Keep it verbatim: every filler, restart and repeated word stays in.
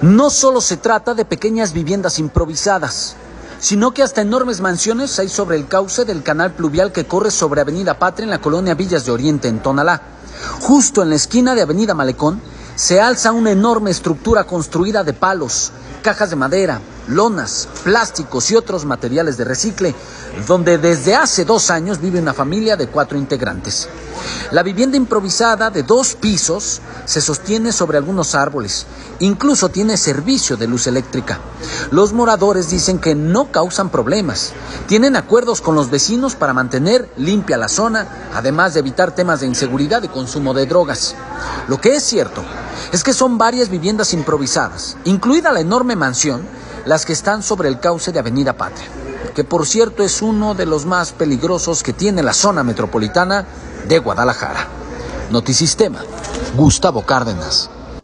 No solo se trata de pequeñas viviendas improvisadas, sino que hasta enormes mansiones hay sobre el cauce del canal pluvial que corre sobre Avenida Patria en la colonia Villas de Oriente, en Tonalá. Justo en la esquina de Avenida Malecón se alza una enorme estructura construida de palos, cajas de madera, lonas, plásticos y otros materiales de recicle, donde desde hace dos años vive una familia de cuatro integrantes. La vivienda improvisada de dos pisos se sostiene sobre algunos árboles, incluso tiene servicio de luz eléctrica. Los moradores dicen que no causan problemas, tienen acuerdos con los vecinos para mantener limpia la zona, además de evitar temas de inseguridad y consumo de drogas. Lo que es cierto es que son varias viviendas improvisadas, incluida la enorme mansión, las que están sobre el cauce de Avenida Patria, que por cierto es uno de los más peligrosos que tiene la zona metropolitana de Guadalajara. Notisistema, Gustavo Cárdenas.